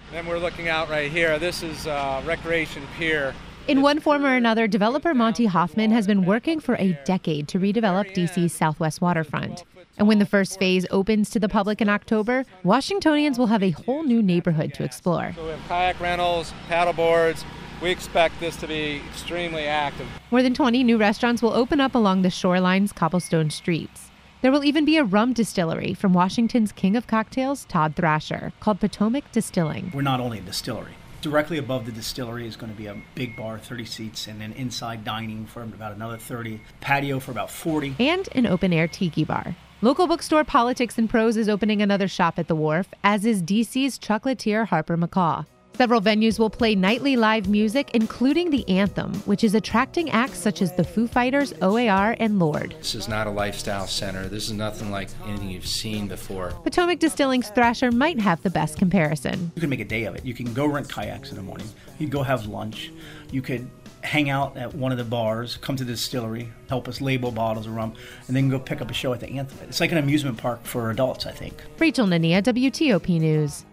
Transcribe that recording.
Then we're looking out right here. This is Recreation Pier. In one form or another, developer Monty Hoffman has been working for a decade to redevelop D.C.'s Southwest waterfront. And when the first phase opens to the public in October, Washingtonians will have a whole new neighborhood to explore. So we have kayak rentals, paddle boards. We expect this to be extremely active. More than 20 new restaurants will open up along the shoreline's cobblestone streets. There will even be a rum distillery from Washington's king of cocktails, Todd Thrasher, called Potomac Distilling. We're not only a distillery. Directly above the distillery is going to be a big bar, 30 seats, and then inside dining for about another 30, patio for about 40. And an open-air tiki bar. Local bookstore Politics and Prose is opening another shop at the Wharf, as is DC's chocolatier Harper McCaw. Several venues will play nightly live music, including the Anthem, which is attracting acts such as the Foo Fighters, OAR, and Lorde. This is not a lifestyle center. This is nothing like anything you've seen before. Potomac Distilling's Thrasher might have the best comparison. You can make a day of it. You can go rent kayaks in the morning. You can go have lunch. You could hang out at one of the bars, come to the distillery, help us label bottles of rum, and then go pick up a show at the Anthem. It's like an amusement park for adults, I think. Rachel Nania, WTOP News.